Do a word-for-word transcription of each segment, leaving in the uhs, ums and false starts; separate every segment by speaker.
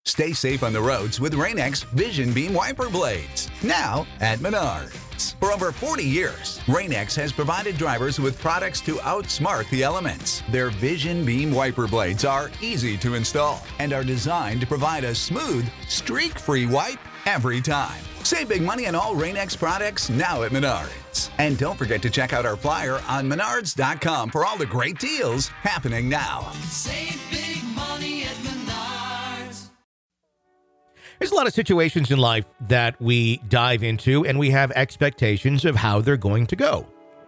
Speaker 1: Stay safe on the roads with Rain-X Vision Beam Wiper Blades. Now at Menards. For over forty years, Rain-X has provided drivers with products to outsmart the elements. Their Vision Beam Wiper Blades are easy to install and are designed to provide a smooth, streak-free wipe every time. Save big money on all Rain-X products now at Menards. And don't forget to check out our flyer on menards dot com for all the great deals happening now.
Speaker 2: Save big money at Menards.
Speaker 3: There's a lot of situations in life that we dive into and we have expectations of how they're going to go.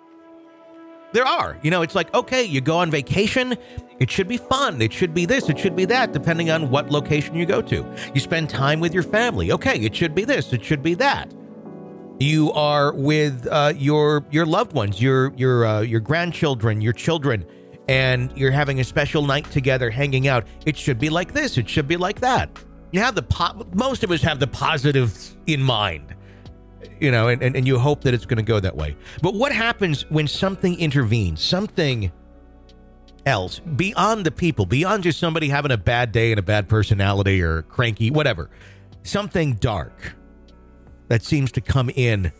Speaker 3: There are. You know, it's like, okay, you go on vacation, it should be fun. It should be this, it should be that, depending on what location you go to. You spend time with your family. Okay, it should be this, it should be that. You are with uh, your your loved ones, your your uh, your grandchildren, your children, and you're having a special night together, hanging out. It should be like this, it should be like that. You have the po- most of us have the positive in mind. You know, and, and, and you hope that it's going to go that way. But what happens when something intervenes, something else, beyond the people, beyond just somebody having a bad day and a bad personality or cranky, whatever, something dark that seems to come in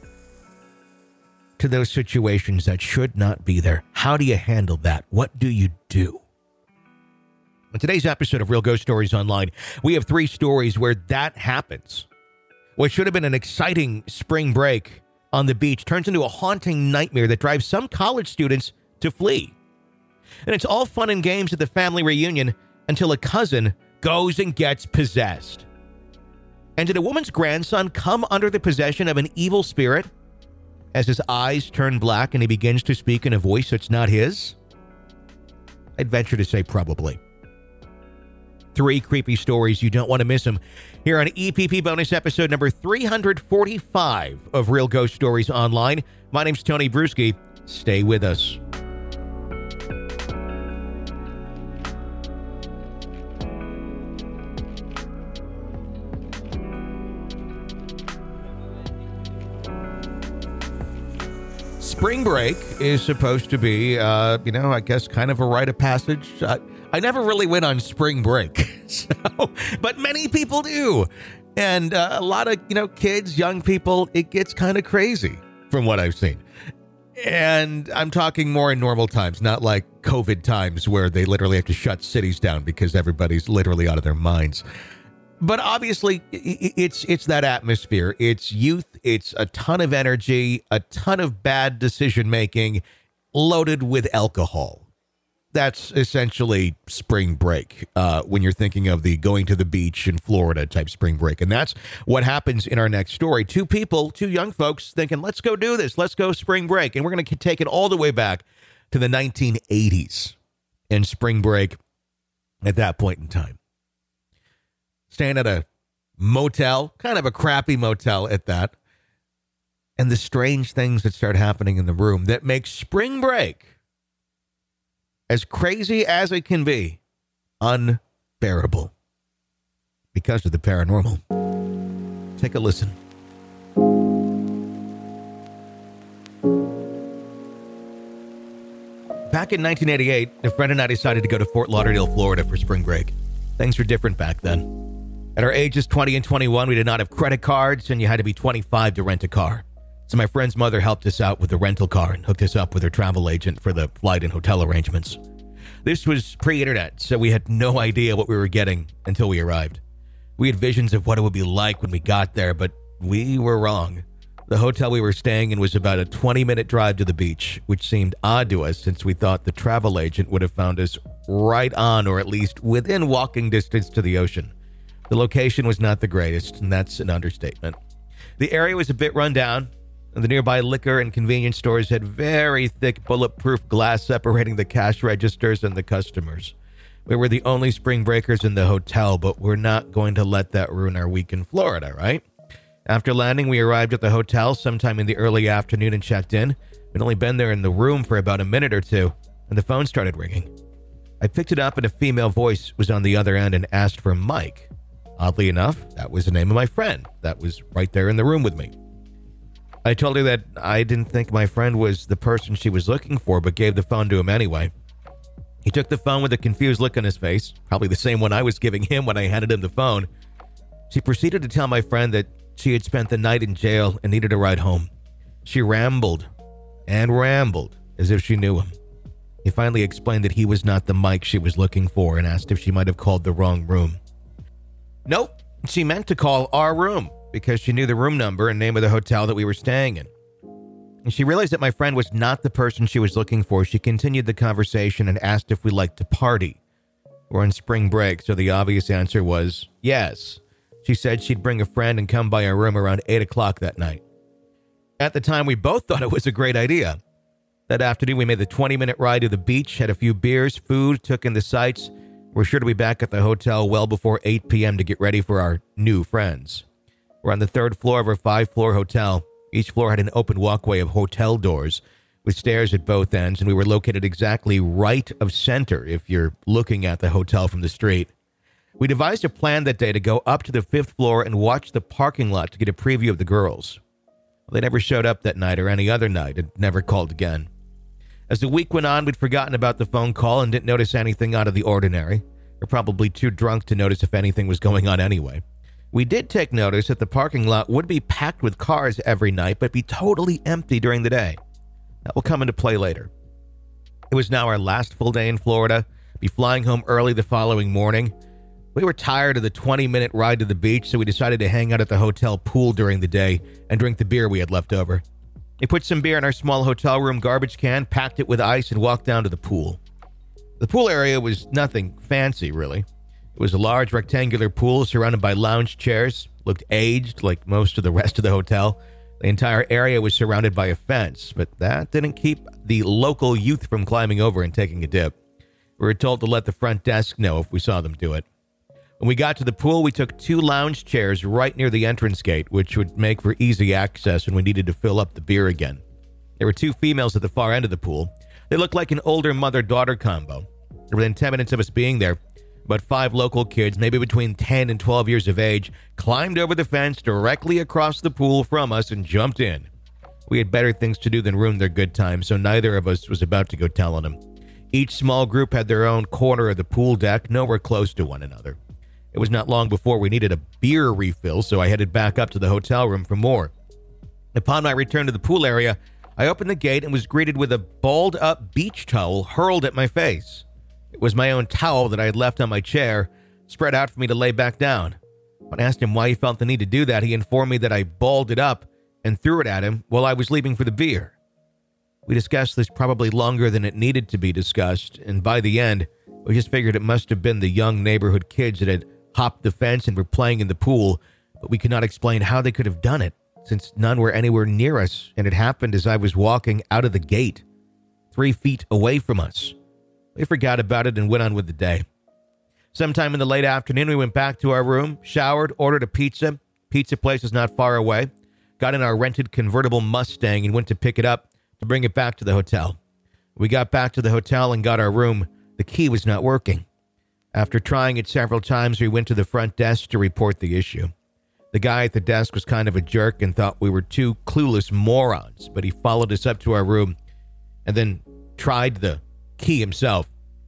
Speaker 3: to those situations that should not be there? How do you handle that? What do you do? In today's episode of Real Ghost Stories Online, we have three stories where that happens. What should have been an exciting spring break on the beach turns into a haunting nightmare that drives some college students to flee. And it's all fun and games at the family reunion until a cousin goes and gets possessed. And did a woman's grandson come under the possession of an evil spirit as his eyes turn black and he begins to speak in a voice that's not his? I'd venture to say probably. Three creepy stories. You don't want to miss them. Here on E P P bonus episode number three forty-five of Real Ghost Stories Online. My name's Tony Bruschi. Stay with us. Spring break is supposed to be, uh, you know, I guess kind of a rite of passage. Uh, I never really went on spring break, so, but many people do. And uh, a lot of, you know, kids, young people, it gets kind of crazy from what I've seen. And I'm talking more in normal times, not like COVID times where they literally have to shut cities down because everybody's literally out of their minds. But obviously, it's it's that atmosphere. It's youth. It's a ton of energy, a ton of bad decision making loaded with alcohol. That's essentially spring break uh, when you're thinking of the going to the beach in Florida type spring break. And that's what happens in our next story. Two people, two young folks thinking, let's go do this. Let's go spring break. And we're going to take it all the way back to the nineteen eighties and spring break at that point in time. Staying at a motel, kind of a crappy motel at that. And the strange things that start happening in the room that make spring break, as crazy as it can be, unbearable because of the paranormal. Take a listen. Back in nineteen eighty-eight, a friend and I decided to go to Fort Lauderdale, Florida for spring break. Things were different back then. At our ages twenty and twenty-one, we did not have credit cards, and you had to be twenty-five to rent a car. So my friend's mother helped us out with the rental car and hooked us up with her travel agent for the flight and hotel arrangements. This was pre-internet, so we had no idea what we were getting until we arrived. We had visions of what it would be like when we got there, but we were wrong. The hotel we were staying in was about a twenty-minute drive to the beach, which seemed odd to us since we thought the travel agent would have found us right on or at least within walking distance to the ocean. The location was not the greatest, and that's an understatement. The area was a bit run down, and the nearby liquor and convenience stores had very thick bulletproof glass separating the cash registers and the customers. We were the only spring breakers in the hotel, but we're not going to let that ruin our week in Florida, right? After landing, we arrived at the hotel sometime in the early afternoon and checked in. We'd only been there in the room for about a minute or two, and the phone started ringing. I picked it up, and a female voice was on the other end and asked for Mike. Oddly enough, that was the name of my friend that was right there in the room with me. I told her that I didn't think my friend was the person she was looking for, but gave the phone to him anyway. He took the phone with a confused look on his face, probably the same one I was giving him when I handed him the phone, She proceeded to tell my friend that she had spent the night in jail and needed a ride home. She rambled and rambled as if she knew him. He finally explained that he was not the Mike she was looking for and asked if she might have called the wrong room. Nope, she meant to call our room because she knew the room number and name of the hotel that we were staying in. When she realized that my friend was not the person she was looking for, she continued the conversation and asked if we liked to party. We're on spring break, so the obvious answer was yes. She said she'd bring a friend and come by our room around eight o'clock that night. At the time, we both thought it was a great idea. That afternoon, we made the twenty-minute ride to the beach, had a few beers, food, took in the sights. We're sure to be back at the hotel well before eight p.m. to get ready for our new friends. We're on the third floor of our five-floor hotel. Each floor had an open walkway of hotel doors with stairs at both ends, and we were located exactly right of center if you're looking at the hotel from the street. We devised a plan that day to go up to the fifth floor and watch the parking lot to get a preview of the girls. Well, they never showed up that night or any other night and never called again. As the week went on, we'd forgotten about the phone call and didn't notice anything out of the ordinary. We're probably too drunk to notice if anything was going on anyway. We did take notice that the parking lot would be packed with cars every night, but be totally empty during the day. That will come into play later. It was now our last full day in Florida, be flying home early the following morning. We were tired of the twenty-minute ride to the beach, so we decided to hang out at the hotel pool during the day and drink the beer we had left over. We put some beer in our small hotel room garbage can, packed it with ice, and walked down to the pool. The pool area was nothing fancy, really. It was a large rectangular pool surrounded by lounge chairs, looked aged like most of the rest of the hotel. The entire area was surrounded by a fence, but that didn't keep the local youth from climbing over and taking a dip. We were told to let the front desk know if we saw them do it. When we got to the pool, we took two lounge chairs right near the entrance gate, which would make for easy access when we needed to fill up the beer again. There were two females at the far end of the pool. They looked like an older mother-daughter combo. Within ten minutes of us being there, about five local kids, maybe between ten and twelve years of age, climbed over the fence directly across the pool from us and jumped in. We had better things to do than ruin their good time, so neither of us was about to go telling them. Each small group had their own corner of the pool deck, nowhere close to one another. It was not long before we needed a beer refill, so I headed back up to the hotel room for more. Upon my return to the pool area, I opened the gate and was greeted with a balled-up beach towel hurled at my face. It was my own towel that I had left on my chair, spread out for me to lay back down. When I asked him why he felt the need to do that, he informed me that I balled it up and threw it at him while I was leaving for the beer. We discussed this probably longer than it needed to be discussed, and by the end, we just figured it must have been the young neighborhood kids that had hopped the fence and were playing in the pool, but we could not explain how they could have done it, since none were anywhere near us, and it happened as I was walking out of the gate, three feet away from us. We forgot about it and went on with the day. Sometime in the late afternoon, we went back to our room, showered, ordered a pizza. Pizza place is not far away. Got in our rented convertible Mustang and went to pick it up to bring it back to the hotel. We got back to the hotel and got our room. The key was not working. After trying it several times, we went to the front desk to report the issue. The guy at the desk was kind of a jerk and thought we were two clueless morons, but he followed us up to our room and then tried the key himself.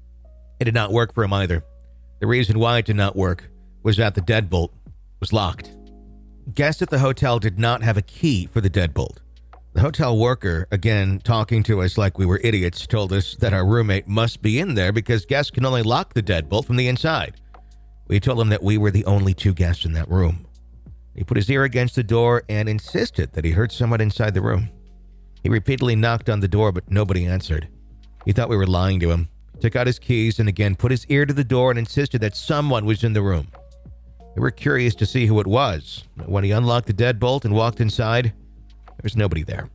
Speaker 3: It did not work for him either. The reason why it did not work was that the deadbolt was locked. Guests at the hotel did not have a key for the deadbolt. The hotel worker, again talking to us like we were idiots, told us that our roommate must be in there because guests can only lock the deadbolt from the inside. We told him that we were the only two guests in that room. He put his ear against the door and insisted that he heard someone inside the room. He repeatedly knocked on the door, but nobody answered. He thought we were lying to him, took out his keys, and again put his ear to the door and insisted that someone was in the room. We were curious to see who it was. When he unlocked the deadbolt and walked inside, there was nobody there.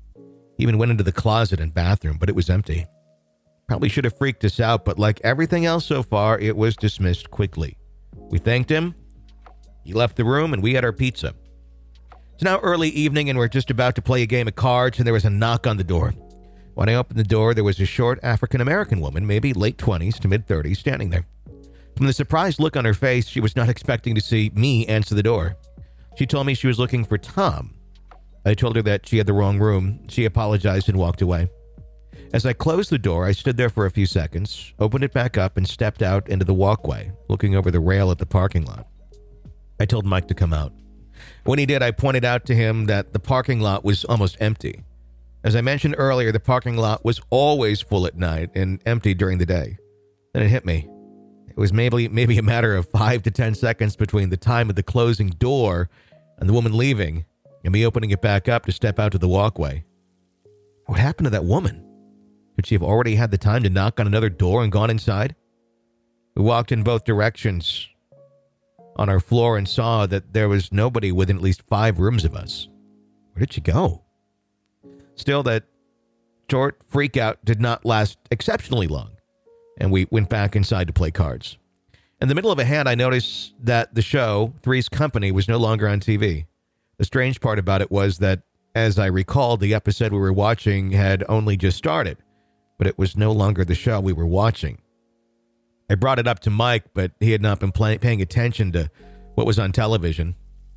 Speaker 3: He even went into the closet and bathroom, but it was empty. Probably should have freaked us out, but like everything else so far, it was dismissed quickly. We thanked him. He left the room, and we had our pizza. It's now early evening, and we're just about to play a game of cards, and there was a knock on the door. When I opened the door, there was a short African-American woman, maybe late twenties to mid-thirties, standing there. From the surprised look on her face, she was not expecting to see me answer the door. She told me she was looking for Tom. I told her that she had the wrong room. She apologized and walked away. As I closed the door, I stood there for a few seconds, opened it back up, and stepped out into the walkway, looking over the rail at the parking lot. I told Mike to come out. When he did, I pointed out to him that the parking lot was almost empty. As I mentioned earlier, the parking lot was always full at night and empty during the day. Then it hit me. It was maybe maybe a matter of five to ten seconds between the time of the closing door and the woman leaving and me opening it back up to step out to the walkway. What happened to that woman? Could she have already had the time to knock on another door and gone inside? We walked in both directions on our floor and saw that there was nobody within at least five rooms of us. Where did she go? Still, that short freak out did not last exceptionally long, and we went back inside to play cards. In the middle of a hand, I noticed that the show, Three's Company, was no longer on T V. The strange part about it was that, as I recalled, the episode we were watching had only just started, but it was no longer the show we were watching. I brought it up to Mike, but he had not been play- paying attention to what was on television.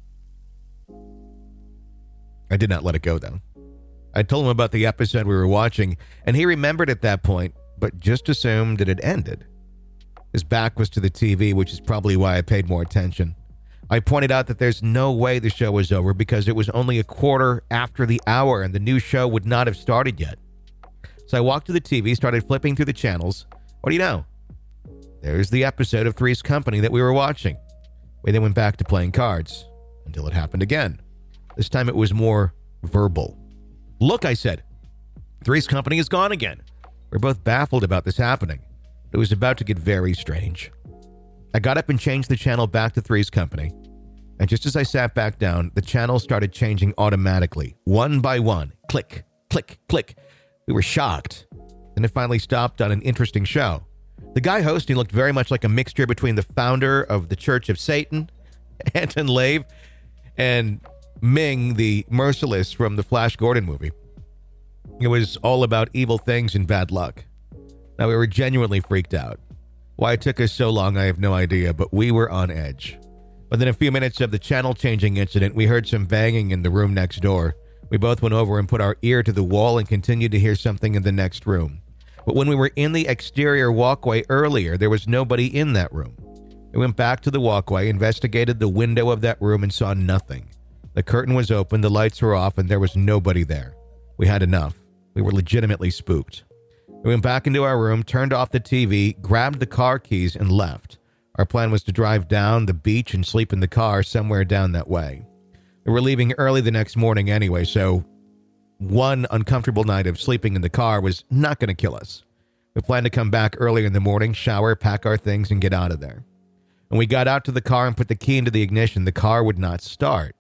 Speaker 3: I did not let it go, though. I told him about the episode we were watching, and he remembered at that point, but just assumed it had ended. His back was to the T V, which is probably why I paid more attention. I pointed out that there's no way the show was over because it was only a quarter after the hour and the new show would not have started yet. So I walked to the T V, started flipping through the channels. What do you know? There's the episode of Three's Company that we were watching. We then went back to playing cards until it happened again. This time it was more verbal. Look, I said, Three's Company is gone again. We're both baffled about this happening. It was about to get very strange. I got up and changed the channel back to Three's Company. And just as I sat back down, the channel started changing automatically, one by one. Click, click, click. We were shocked. Then it finally stopped on an interesting show. The guy hosting looked very much like a mixture between the founder of the Church of Satan, Anton Lave, and Ming, the Merciless from the Flash Gordon movie. It was all about evil things and bad luck. Now, we were genuinely freaked out. Why it took us so long, I have no idea, but we were on edge. Within a few minutes of the channel-changing incident, we heard some banging in the room next door. We both went over and put our ear to the wall and continued to hear something in the next room. But when we were in the exterior walkway earlier, there was nobody in that room. We went back to the walkway, investigated the window of that room, and saw nothing. The curtain was open, the lights were off, and there was nobody there. We had enough. We were legitimately spooked. We went back into our room, turned off the T V, grabbed the car keys, and left. Our plan was to drive down the beach and sleep in the car somewhere down that way. We were leaving early the next morning anyway, so one uncomfortable night of sleeping in the car was not going to kill us. We planned to come back early in the morning, shower, pack our things, and get out of there. When we got out to the car and put the key into the ignition, the car would not start.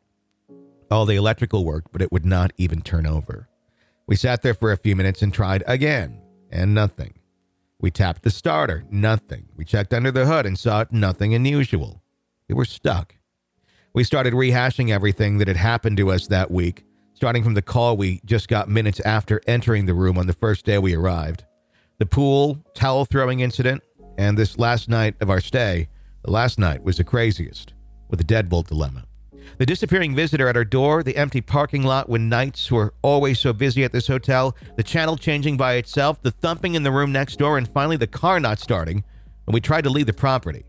Speaker 3: All the electrical worked, but it would not even turn over. We sat there for a few minutes and tried again, and nothing. We tapped the starter, nothing. We checked under the hood and saw nothing unusual. We were stuck. We started rehashing everything that had happened to us that week, starting from the call we just got minutes after entering the room on the first day we arrived. The pool, towel throwing incident, and this last night of our stay, the last night was the craziest, with the deadbolt dilemma. The disappearing visitor at our door, the empty parking lot when nights were always so busy at this hotel, the channel changing by itself, the thumping in the room next door, and finally the car not starting when we tried to leave the property.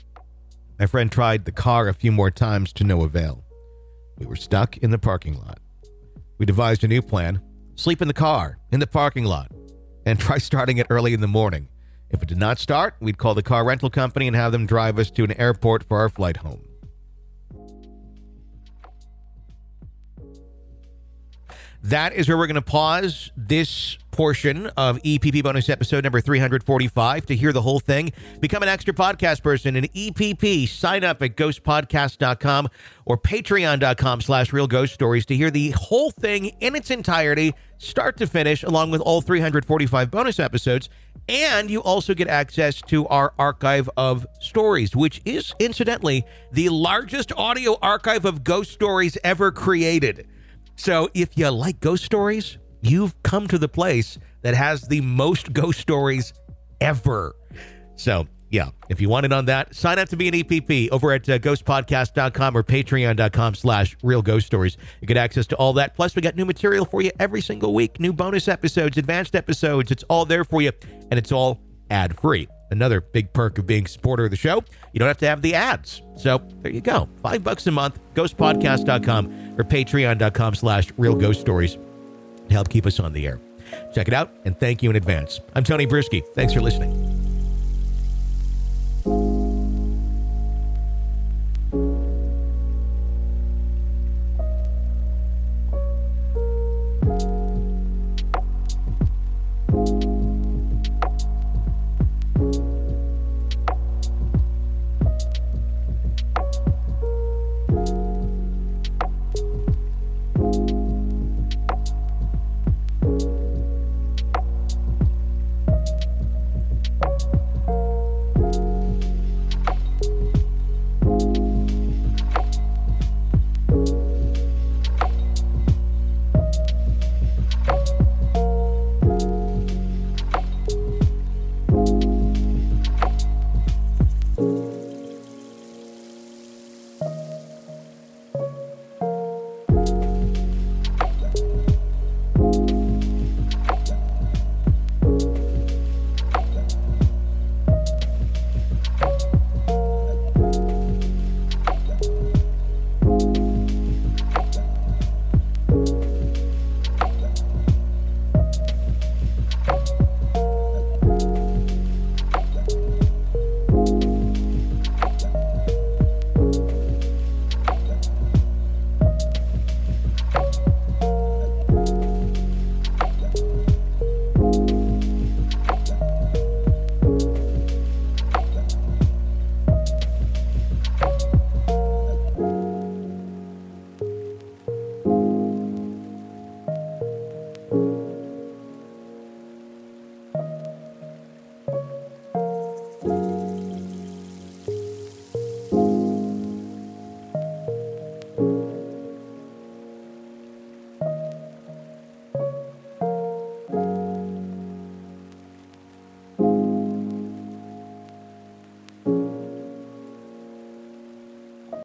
Speaker 3: My friend tried the car a few more times to no avail. We were stuck in the parking lot. We devised a new plan: sleep in the car, in the parking lot, and try starting it early in the morning. If it did not start, we'd call the car rental company and have them drive us to an airport for our flight home. That is where we're going to pause this portion of E P P bonus episode number three forty-five. To hear the whole thing, become an extra podcast person in E P P. Sign up at ghost podcast dot com or patreon dot com slash real ghost stories to hear the whole thing in its entirety, start to finish, along with all three forty-five bonus episodes. And you also get access to our archive of stories, which is, incidentally, the largest audio archive of ghost stories ever created. So if you like ghost stories, you've come to the place that has the most ghost stories ever. So, yeah, if you want it on that, sign up to be an E P P over at uh, ghost podcast dot com or patreon dot com slash real ghost stories. You get access to all that. Plus, we got new material for you every single week, new bonus episodes, advanced episodes. It's all there for you, and it's all ad-free. Another big perk of being a supporter of the show, you don't have to have the ads. So there you go. Five bucks a month, ghost podcast dot com or patreon dot com slash real ghost stories to help keep us on the air. Check it out, and thank you in advance. I'm Tony Bruschi. Thanks for listening.
Speaker 4: you